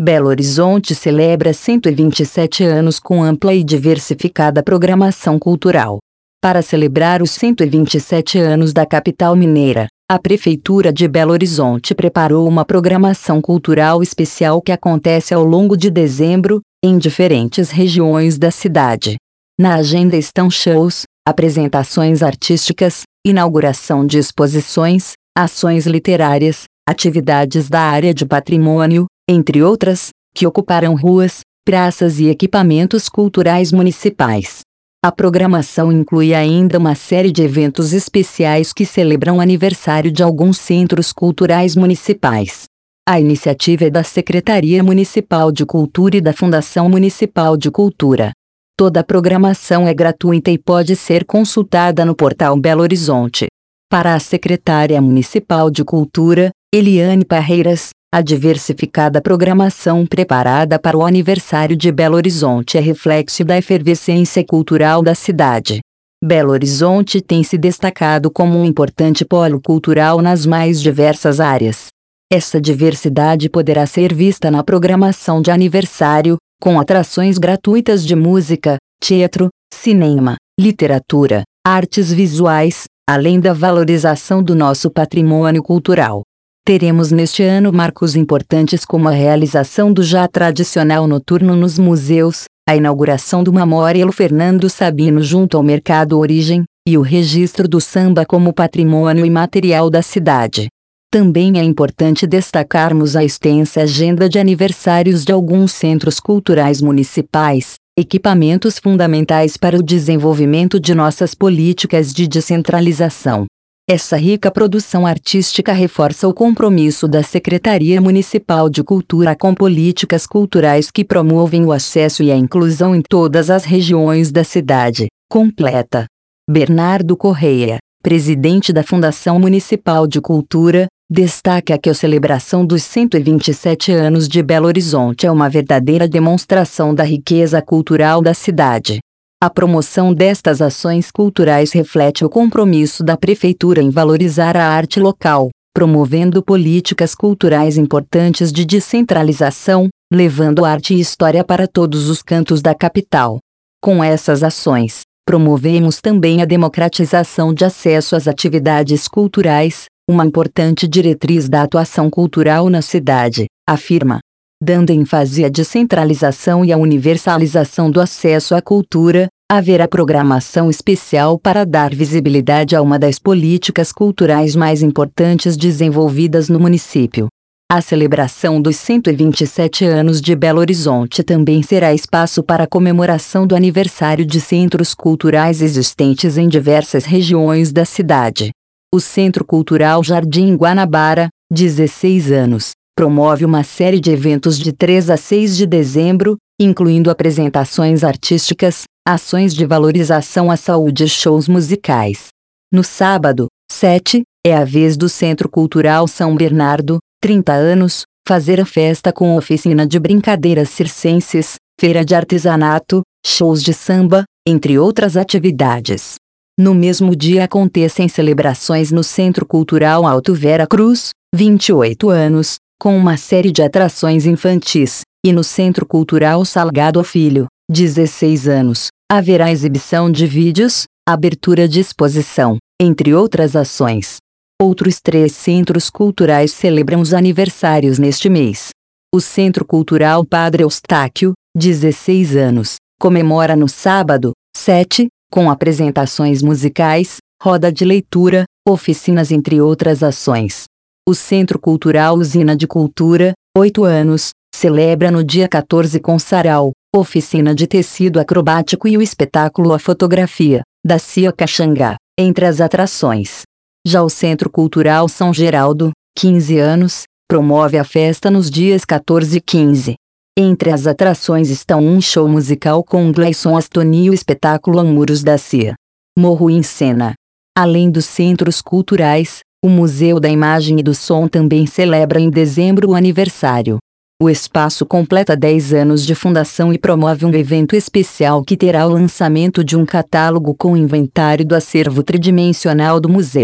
Belo Horizonte celebra 127 anos com ampla e diversificada programação cultural. Para celebrar os 127 anos da capital mineira, a Prefeitura de Belo Horizonte preparou uma programação cultural especial que acontece ao longo de dezembro, em diferentes regiões da cidade. Na agenda estão shows, apresentações artísticas, inauguração de exposições, ações literárias, atividades da área de patrimônio, entre outras, que ocuparão ruas, praças e equipamentos culturais municipais. A programação inclui ainda uma série de eventos especiais que celebram o aniversário de alguns centros culturais municipais. A iniciativa é da Secretaria Municipal de Cultura e da Fundação Municipal de Cultura. Toda a programação é gratuita e pode ser consultada no portal Belo Horizonte. Para a Secretária Municipal de Cultura, Eliane Parreiras, a diversificada programação preparada para o aniversário de Belo Horizonte é reflexo da efervescência cultural da cidade. Belo Horizonte tem se destacado como um importante polo cultural nas mais diversas áreas. Essa diversidade poderá ser vista na programação de aniversário, com atrações gratuitas de música, teatro, cinema, literatura, artes visuais, além da valorização do nosso patrimônio cultural. Teremos neste ano marcos importantes como a realização do já tradicional noturno nos museus, a inauguração do Memorial Fernando Sabino junto ao Mercado Origem, e o registro do samba como patrimônio imaterial da cidade. Também é importante destacarmos a extensa agenda de aniversários de alguns centros culturais municipais, equipamentos fundamentais para o desenvolvimento de nossas políticas de descentralização. Essa rica produção artística reforça o compromisso da Secretaria Municipal de Cultura com políticas culturais que promovem o acesso e a inclusão em todas as regiões da cidade. Completa. Bernardo Correia, presidente da Fundação Municipal de Cultura, destaca que a celebração dos 127 anos de Belo Horizonte é uma verdadeira demonstração da riqueza cultural da cidade. A promoção destas ações culturais reflete o compromisso da Prefeitura em valorizar a arte local, promovendo políticas culturais importantes de descentralização, levando arte e história para todos os cantos da capital. Com essas ações, promovemos também a democratização de acesso às atividades culturais, uma importante diretriz da atuação cultural na cidade, afirma. Dando ênfase à descentralização e à universalização do acesso à cultura, haverá programação especial para dar visibilidade a uma das políticas culturais mais importantes desenvolvidas no município. A celebração dos 127 anos de Belo Horizonte também será espaço para a comemoração do aniversário de centros culturais existentes em diversas regiões da cidade. O Centro Cultural Jardim Guanabara, 16 anos, promove uma série de eventos de 3 a 6 de dezembro, incluindo apresentações artísticas, ações de valorização à saúde e shows musicais. No sábado, 7, é a vez do Centro Cultural São Bernardo, 30 anos, fazer a festa com oficina de brincadeiras circenses, feira de artesanato, shows de samba, entre outras atividades. No mesmo dia acontecem celebrações no Centro Cultural Alto Vera Cruz, 28 anos, com uma série de atrações infantis, e no Centro Cultural Salgado Filho, 16 anos, haverá exibição de vídeos, abertura de exposição, entre outras ações. Outros 3 centros culturais celebram os aniversários neste mês. O Centro Cultural Padre Eustáquio, 16 anos, comemora no sábado, 7, com apresentações musicais, roda de leitura, oficinas entre outras ações. O Centro Cultural Usina de Cultura, 8 anos, celebra no dia 14 com sarau, oficina de tecido acrobático e o espetáculo A Fotografia, da Cia Caxangá, entre as atrações. Já o Centro Cultural São Geraldo, 15 anos, promove a festa nos dias 14 e 15. Entre as atrações estão um show musical com Gleison Astoni e o espetáculo Amuros da Cia. Morro em Cena. Além dos centros culturais, o Museu da Imagem e do Som também celebra em dezembro o aniversário. O espaço completa 10 anos de fundação e promove um evento especial que terá o lançamento de um catálogo com o inventário do acervo tridimensional do museu.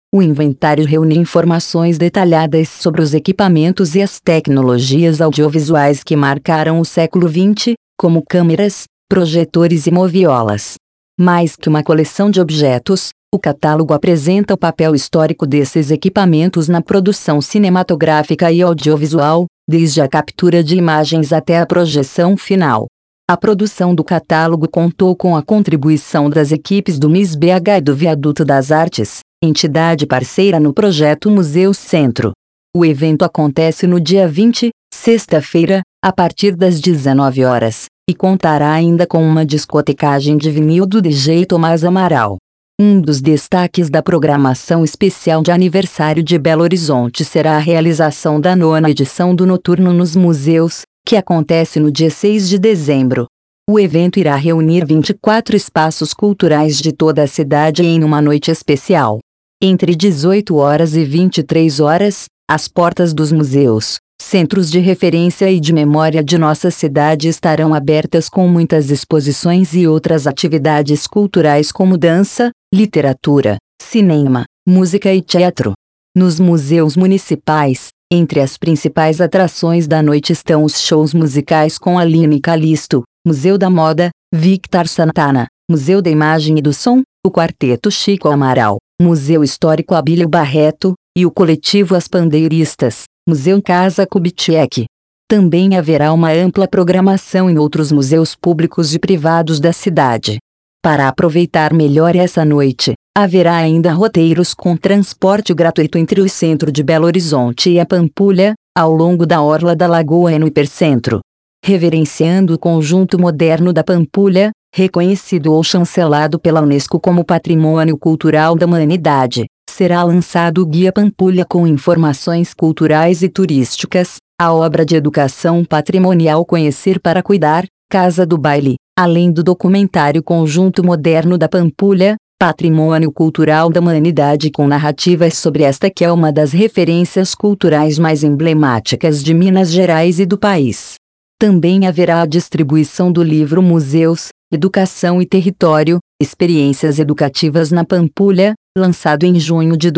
O inventário reúne informações detalhadas sobre os equipamentos e as tecnologias audiovisuais que marcaram o século XX, como câmeras, projetores e moviolas. Mais que uma coleção de objetos, o catálogo apresenta o papel histórico desses equipamentos na produção cinematográfica e audiovisual, desde a captura de imagens até a projeção final. A produção do catálogo contou com a contribuição das equipes do MIS-BH e do Viaduto das Artes, entidade parceira no projeto Museu Centro. O evento acontece no dia 20, sexta-feira, a partir das 19 horas, e contará ainda com uma discotecagem de vinil do DJ Tomás Amaral. Um dos destaques da programação especial de aniversário de Belo Horizonte será a realização da 9ª edição do Noturno nos Museus, que acontece no dia 6 de dezembro. O evento irá reunir 24 espaços culturais de toda a cidade em uma noite especial. Entre 18 horas e 23 horas, as portas dos museus, centros de referência e de memória de nossa cidade estarão abertas com muitas exposições e outras atividades culturais como dança, literatura, cinema, música e teatro. Nos museus municipais, entre as principais atrações da noite estão os shows musicais com Aline Calisto, Museu da Moda, Victor Santana, Museu da Imagem e do Som, o Quarteto Chico Amaral, Museu Histórico Abílio Barreto, e o coletivo As Pandeiristas, Museu Casa Kubitschek. Também haverá uma ampla programação em outros museus públicos e privados da cidade. Para aproveitar melhor essa noite, haverá ainda roteiros com transporte gratuito entre o centro de Belo Horizonte e a Pampulha, ao longo da orla da Lagoa e no hipercentro. Reverenciando o conjunto moderno da Pampulha, reconhecido ou chancelado pela Unesco como Patrimônio Cultural da Humanidade, será lançado o Guia Pampulha com informações culturais e turísticas, a obra de educação patrimonial Conhecer para Cuidar, Casa do Baile, além do documentário Conjunto Moderno da Pampulha, Patrimônio Cultural da Humanidade com narrativas sobre esta que é uma das referências culturais mais emblemáticas de Minas Gerais e do país. Também haverá a distribuição do livro Museus, Educação e Território, Experiências Educativas na Pampulha, lançado em junho de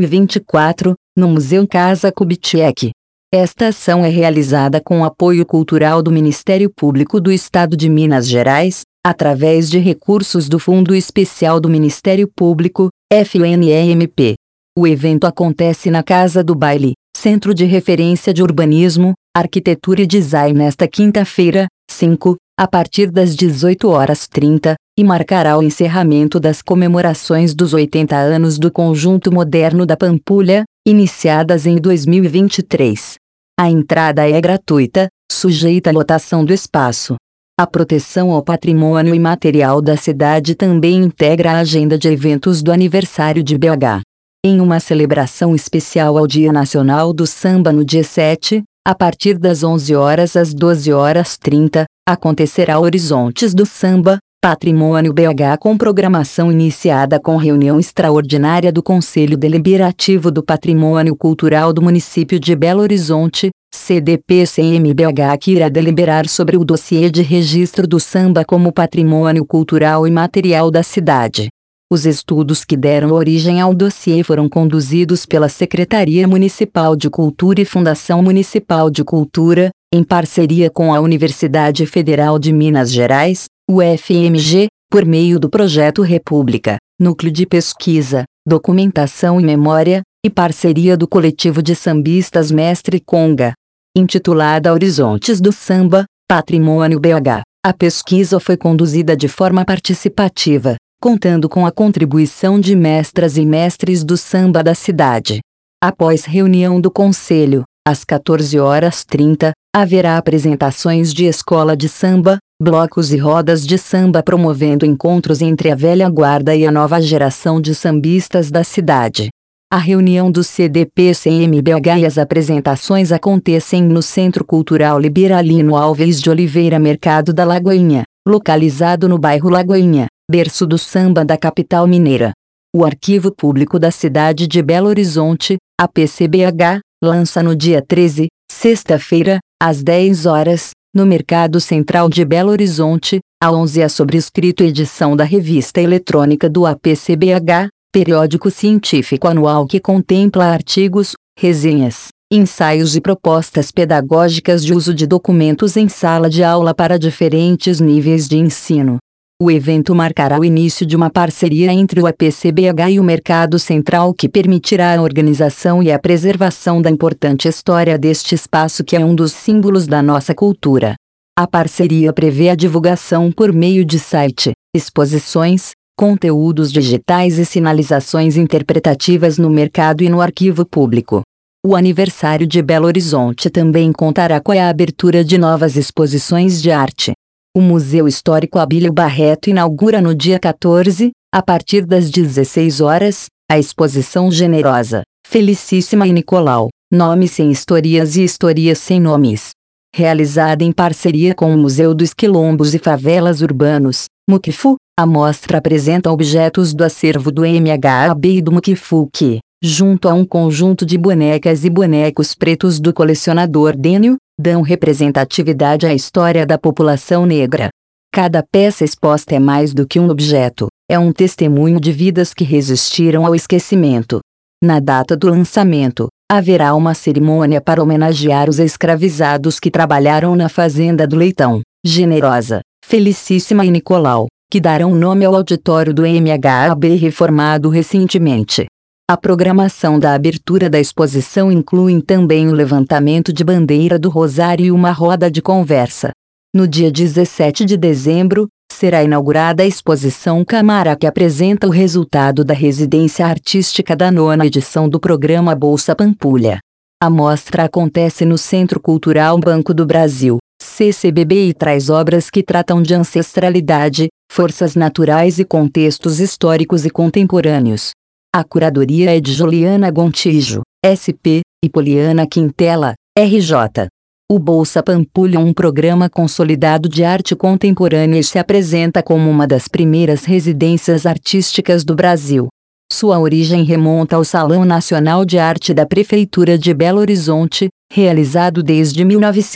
2024, no Museu Casa Kubitschek. Esta ação é realizada com apoio cultural do Ministério Público do Estado de Minas Gerais, através de recursos do Fundo Especial do Ministério Público, FNEMP. O evento acontece na Casa do Baile, Centro de Referência de Urbanismo, Arquitetura e Design nesta quinta-feira, 5, a partir das 18h30, e marcará o encerramento das comemorações dos 80 anos do Conjunto Moderno da Pampulha, iniciadas em 2023. A entrada é gratuita, sujeita à lotação do espaço. A proteção ao patrimônio imaterial da cidade também integra a agenda de eventos do aniversário de BH. Em uma celebração especial ao Dia Nacional do Samba no dia 7, a partir das 11h às 12h30, acontecerá Horizontes do Samba, Patrimônio BH com programação iniciada com reunião extraordinária do Conselho Deliberativo do Patrimônio Cultural do Município de Belo Horizonte, CDPCM-BH, que irá deliberar sobre o dossiê de registro do samba como patrimônio cultural e material da cidade. Os estudos que deram origem ao dossiê foram conduzidos pela Secretaria Municipal de Cultura e Fundação Municipal de Cultura, em parceria com a Universidade Federal de Minas Gerais, UFMG, por meio do Projeto República, Núcleo de Pesquisa, Documentação e Memória, e parceria do coletivo de sambistas Mestre Conga. Intitulada Horizontes do Samba, Patrimônio BH, a pesquisa foi conduzida de forma participativa, contando com a contribuição de mestras e mestres do samba da cidade. Após reunião do Conselho, às 14h30, haverá apresentações de escola de samba, blocos e rodas de samba promovendo encontros entre a velha guarda e a nova geração de sambistas da cidade. A reunião do CDPCM-BH e as apresentações acontecem no Centro Cultural Liberalino Alves de Oliveira Mercado da Lagoinha, localizado no bairro Lagoinha, berço do samba da capital mineira. O Arquivo Público da Cidade de Belo Horizonte, APCBH, lança no dia 13, sexta-feira, às 10h, no Mercado Central de Belo Horizonte, a 11 a sobrescrito edição da revista eletrônica do APCBH, periódico científico anual que contempla artigos, resenhas, ensaios e propostas pedagógicas de uso de documentos em sala de aula para diferentes níveis de ensino. O evento marcará o início de uma parceria entre o APCBH e o Mercado Central que permitirá a organização e a preservação da importante história deste espaço que é um dos símbolos da nossa cultura. A parceria prevê a divulgação por meio de site, exposições, conteúdos digitais e sinalizações interpretativas no mercado e no arquivo público. O aniversário de Belo Horizonte também contará com a abertura de novas exposições de arte. O Museu Histórico Abílio Barreto inaugura no dia 14, a partir das 16 horas, a exposição Generosa, Felicíssima e Nicolau, Nomes sem Historias e Historias sem Nomes. Realizada em parceria com o Museu dos Quilombos e Favelas Urbanos, MUQFU, a mostra apresenta objetos do acervo do MHAB e do MUQFU que, junto a um conjunto de bonecas e bonecos pretos do colecionador Dênio, dão representatividade à história da população negra. Cada peça exposta é mais do que um objeto, é um testemunho de vidas que resistiram ao esquecimento. Na data do lançamento, haverá uma cerimônia para homenagear os escravizados que trabalharam na Fazenda do Leitão, Generosa, Felicíssima e Nicolau, que darão nome ao auditório do MHAB reformado recentemente. A programação da abertura da exposição inclui também o levantamento de bandeira do Rosário e uma roda de conversa. No dia 17 de dezembro, será inaugurada a exposição Camara que apresenta o resultado da residência artística da 9ª edição do programa Bolsa Pampulha. A mostra acontece no Centro Cultural Banco do Brasil, CCBB, e traz obras que tratam de ancestralidade, forças naturais e contextos históricos e contemporâneos. A curadoria é de Juliana Gontijo, SP, e Poliana Quintela, RJ. O Bolsa Pampulha é um programa consolidado de arte contemporânea e se apresenta como uma das primeiras residências artísticas do Brasil. Sua origem remonta ao Salão Nacional de Arte da Prefeitura de Belo Horizonte, realizado desde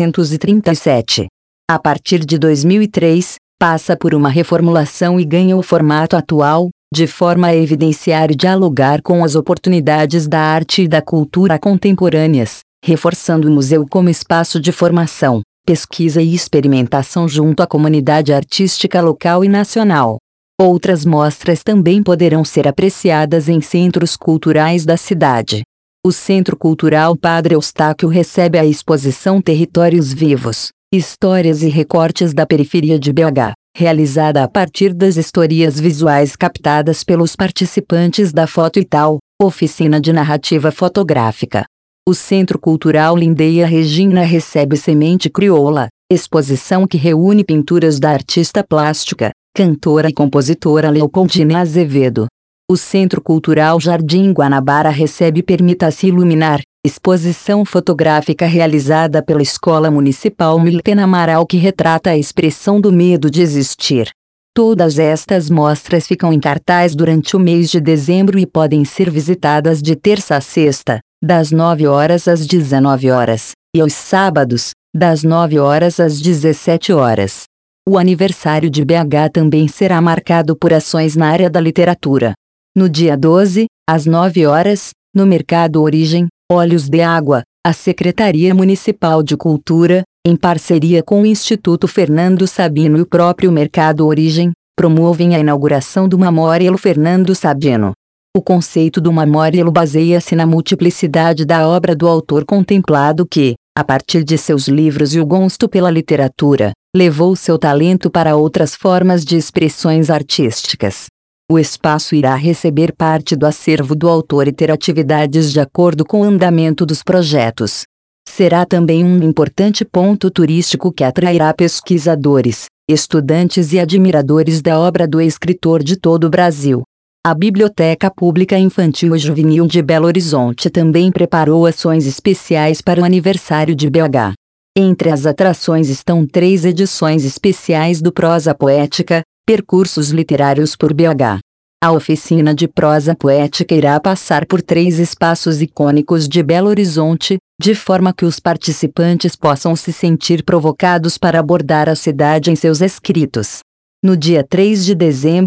1937. A partir de 2003, passa por uma reformulação e ganha o formato atual, de forma a evidenciar e dialogar com as oportunidades da arte e da cultura contemporâneas, reforçando o museu como espaço de formação, pesquisa e experimentação junto à comunidade artística local e nacional. Outras mostras também poderão ser apreciadas em centros culturais da cidade. O Centro Cultural Padre Eustáquio recebe a exposição Territórios Vivos, Histórias e Recortes da Periferia de BH, realizada a partir das histórias visuais captadas pelos participantes da Foto e Tal, oficina de narrativa fotográfica. O Centro Cultural Lindeia Regina recebe Semente Crioula, exposição que reúne pinturas da artista plástica, cantora e compositora Leopoldina Azevedo. O Centro Cultural Jardim Guanabara recebe Permita-se Iluminar, exposição fotográfica realizada pela Escola Municipal Milton Amaral que retrata a expressão do medo de existir. Todas estas mostras ficam em cartaz durante o mês de dezembro e podem ser visitadas de terça a sexta, das 9 horas às 19 horas, e aos sábados, das 9 horas às 17 horas. O aniversário de BH também será marcado por ações na área da literatura. No dia 12, às 9 horas, no Mercado Origem, Olhos de Água, a Secretaria Municipal de Cultura, em parceria com o Instituto Fernando Sabino e o próprio Mercado Origem, promovem a inauguração do Memorial Fernando Sabino. O conceito do Memorial baseia-se na multiplicidade da obra do autor contemplado que, a partir de seus livros e o gosto pela literatura, levou seu talento para outras formas de expressões artísticas. O espaço irá receber parte do acervo do autor e ter atividades de acordo com o andamento dos projetos. Será também um importante ponto turístico que atrairá pesquisadores, estudantes e admiradores da obra do escritor de todo o Brasil. A Biblioteca Pública Infantil e Juvenil de Belo Horizonte também preparou ações especiais para o aniversário de BH. Entre as atrações estão 3 edições especiais do Prosa Poética, Percursos Literários por BH. A oficina de prosa poética irá passar por 3 espaços icônicos de Belo Horizonte, de forma que os participantes possam se sentir provocados para abordar a cidade em seus escritos. No dia 3 de dezembro,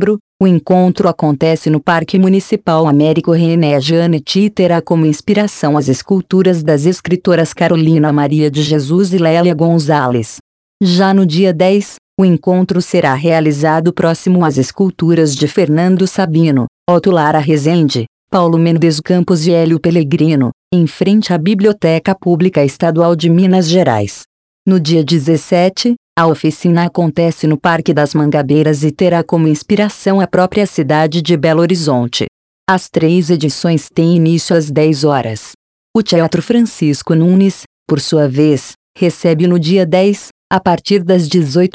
O encontro acontece no Parque Municipal Américo René Janetti e terá como inspiração as esculturas das escritoras Carolina Maria de Jesus e Lélia Gonzalez. Já no dia 10, o encontro será realizado próximo às esculturas de Fernando Sabino, Otto Lara Rezende, Paulo Mendes Campos e Hélio Pellegrino, em frente à Biblioteca Pública Estadual de Minas Gerais. No dia 17, a oficina acontece no Parque das Mangabeiras e terá como inspiração a própria cidade de Belo Horizonte. As 3 edições têm início às 10 horas. O Teatro Francisco Nunes, por sua vez, recebe no dia 10, a partir das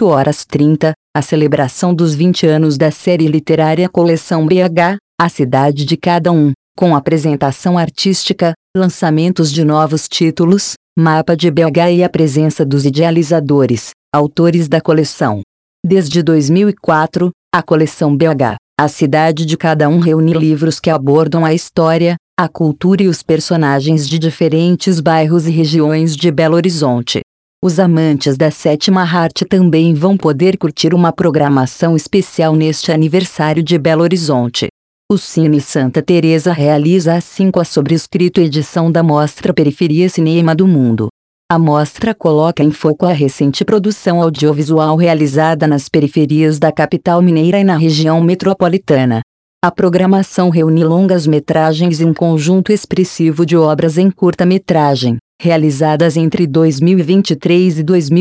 18h30, a celebração dos 20 anos da série literária Coleção BH, A Cidade de Cada Um, com apresentação artística, lançamentos de novos títulos, mapa de BH e a presença dos idealizadores, autores da coleção. Desde 2004, a coleção BH, A Cidade de Cada Um reúne livros que abordam a história, a cultura e os personagens de diferentes bairros e regiões de Belo Horizonte. Os amantes da sétima arte também vão poder curtir uma programação especial neste aniversário de Belo Horizonte. O Cine Santa Teresa realiza a 5ª sobrescrito edição da Mostra Periferia Cinema do Mundo. A mostra coloca em foco a recente produção audiovisual realizada nas periferias da capital mineira e na região metropolitana. A programação reúne longas-metragens e um conjunto expressivo de obras em curta-metragem, realizadas entre 2023 e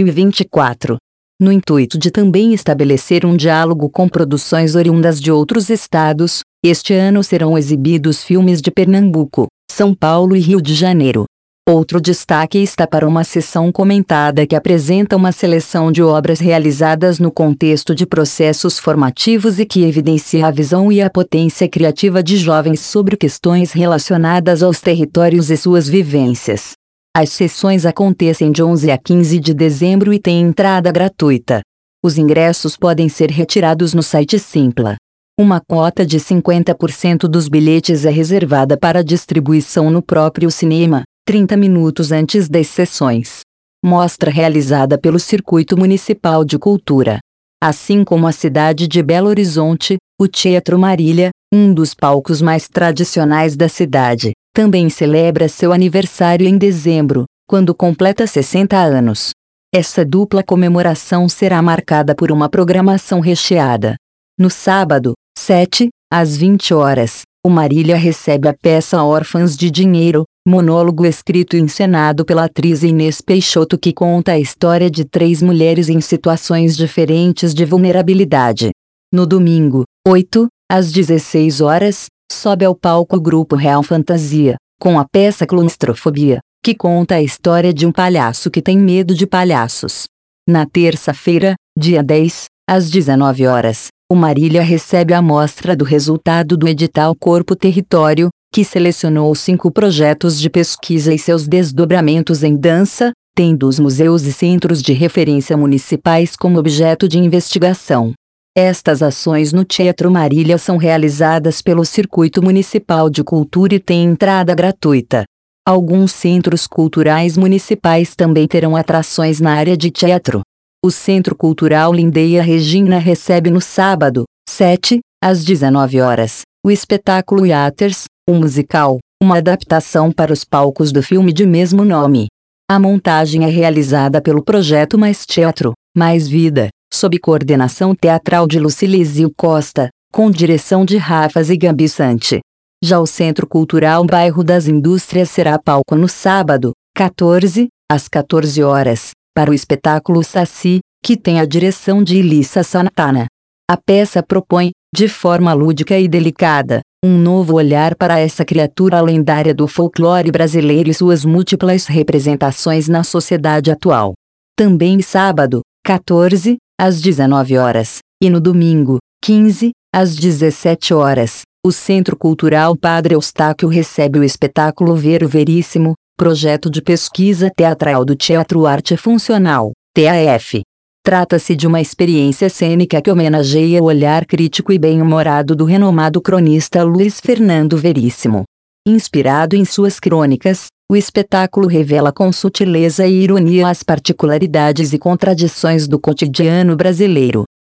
2024. No intuito de também estabelecer um diálogo com produções oriundas de outros estados, este ano serão exibidos filmes de Pernambuco, São Paulo e Rio de Janeiro. Outro destaque está para uma sessão comentada que apresenta uma seleção de obras realizadas no contexto de processos formativos e que evidencia a visão e a potência criativa de jovens sobre questões relacionadas aos territórios e suas vivências. As sessões acontecem de 11 a 15 de dezembro e têm entrada gratuita. Os ingressos podem ser retirados no site Simpla. Uma cota de 50% dos bilhetes é reservada para distribuição no próprio cinema, 30 minutos antes das sessões. Mostra realizada pelo Circuito Municipal de Cultura. Assim como a cidade de Belo Horizonte, o Teatro Marília, um dos palcos mais tradicionais da cidade, também celebra seu aniversário em dezembro, quando completa 60 anos. Essa dupla comemoração será marcada por uma programação recheada. No sábado, 7, às 20 horas, o Marília recebe a peça Órfãs de Dinheiro, monólogo escrito e encenado pela atriz Inês Peixoto que conta a história de 3 mulheres em situações diferentes de vulnerabilidade. No domingo, 8, às 16 horas, sobe ao palco o grupo Real Fantasia, com a peça Claustrofobia, que conta a história de um palhaço que tem medo de palhaços. Na terça-feira, dia 10, às 19 horas, o Marília recebe a mostra do resultado do edital Corpo Território, que selecionou 5 projetos de pesquisa e seus desdobramentos em dança, tendo os museus e centros de referência municipais como objeto de investigação. Estas ações no Teatro Marília são realizadas pelo Circuito Municipal de Cultura e têm entrada gratuita. Alguns centros culturais municipais também terão atrações na área de teatro. O Centro Cultural Lindeia Regina recebe no sábado, 7, às 19 horas, o espetáculo Yatters, um musical, uma adaptação para os palcos do filme de mesmo nome. A montagem é realizada pelo projeto Mais Teatro, Mais Vida, sob coordenação teatral de Lucilísio Costa, com direção de Rafa Zigambi Sante. Já o Centro Cultural Bairro das Indústrias será palco no sábado, 14, às 14 horas, para o espetáculo Saci, que tem a direção de Ilissa Santana. A peça propõe, de forma lúdica e delicada, um novo olhar para essa criatura lendária do folclore brasileiro e suas múltiplas representações na sociedade atual. Também sábado, 14, às 19 horas, e no domingo, 15, às 17 horas, o Centro Cultural Padre Eustáquio recebe o espetáculo Ver o Veríssimo, projeto de pesquisa teatral do Teatro Arte Funcional, TAF. Trata-se de uma experiência cênica que homenageia o olhar crítico e bem-humorado do renomado cronista Luiz Fernando Veríssimo. Inspirado em suas crônicas, o espetáculo revela com sutileza e ironia as particularidades e contradições do cotidiano brasileiro.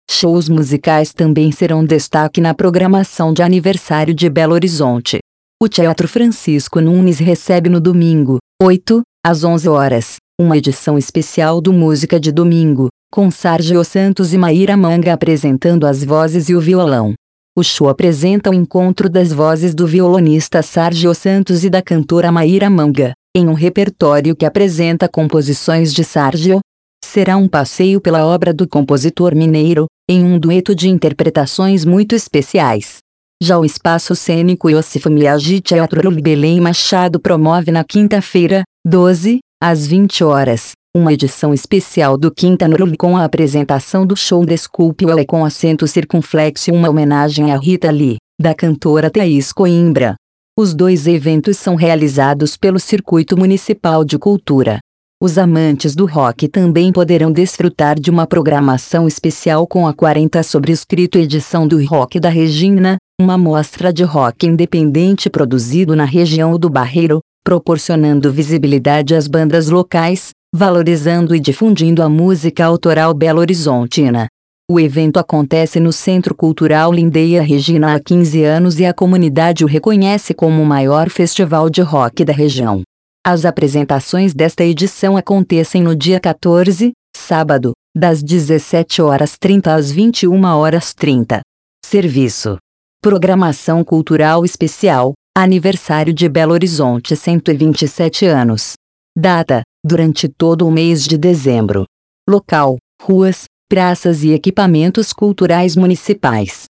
Shows musicais também serão destaque na programação de aniversário de Belo Horizonte. O Teatro Francisco Nunes recebe no domingo, 8, às 11 horas, uma edição especial do Música de Domingo, com Sérgio Santos e Maíra Manga apresentando as vozes e o violão. O show apresenta o encontro das vozes do violonista Sérgio Santos e da cantora Maíra Manga, em um repertório que apresenta composições de Sérgio. Será um passeio pela obra do compositor mineiro, em um dueto de interpretações muito especiais. Já o Espaço Cênico Iosif Miyaji Teatro Belém Machado promove na quinta-feira, 12, às 20 horas, uma edição especial do Quinta Nurul com a apresentação do show Desculpe o Ela com acento circunflexo, uma homenagem a Rita Lee, da cantora Thaís Coimbra. Os dois eventos são realizados pelo Circuito Municipal de Cultura. Os amantes do rock também poderão desfrutar de uma programação especial com a 40 Sobrescrito edição do Rock da Regina, uma mostra de rock independente produzido na região do Barreiro, proporcionando visibilidade às bandas locais, valorizando e difundindo a música autoral belo-horizontina. O evento acontece no Centro Cultural Lindeia Regina há 15 anos e a comunidade o reconhece como o maior festival de rock da região. As apresentações desta edição acontecem no dia 14, sábado, das 17h30 às 21h30. Serviço: Programação Cultural Especial, Aniversário de Belo Horizonte 127 anos. Data: durante todo o mês de dezembro. Local: ruas, praças e equipamentos culturais municipais.